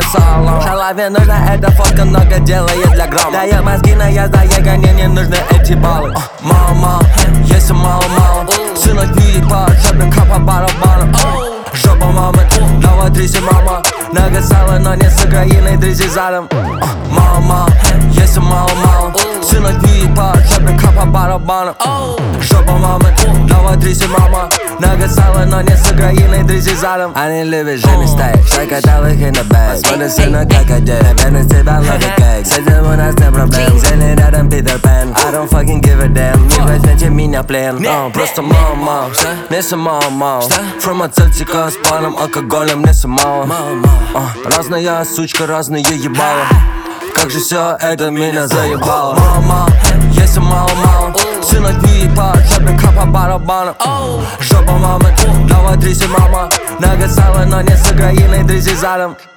салон. Шалаве нужно эта фотка, много делает для грома. Дает мозги на яздаега, не нужны эти баллы. Мало-мало, если мало-мало. Сынок не по жопе, по барабану. Жопа мамы, давай тряси мама. Много сала, но не с Украиной, тряси задом. Мало-мало, если мало-мало. Сынок не по жопе, по барабану. Жопа мамы, давай тряси мама. Много сала, но не с Украиной, тряси задом. Они любят же мистейк, закатал их in the bag. Смотрит сына как одет, верность тебя like a cake. С этим у нас нет проблем, зелень рядом Питер Пен. I don't fucking give a damn, не возьмете меня в плен. Просто мало-мало, место мало-мало. Фармацевтика с паром, алкоголем не самого. Разная сучка, разные ебала. Как же все это меня заебало. Мало-мало, если мало-мало. Сынок не по жопе, по барабану. Жопа мамы, давай тряси мама. Много сала, но не с Украиной, тряси задом.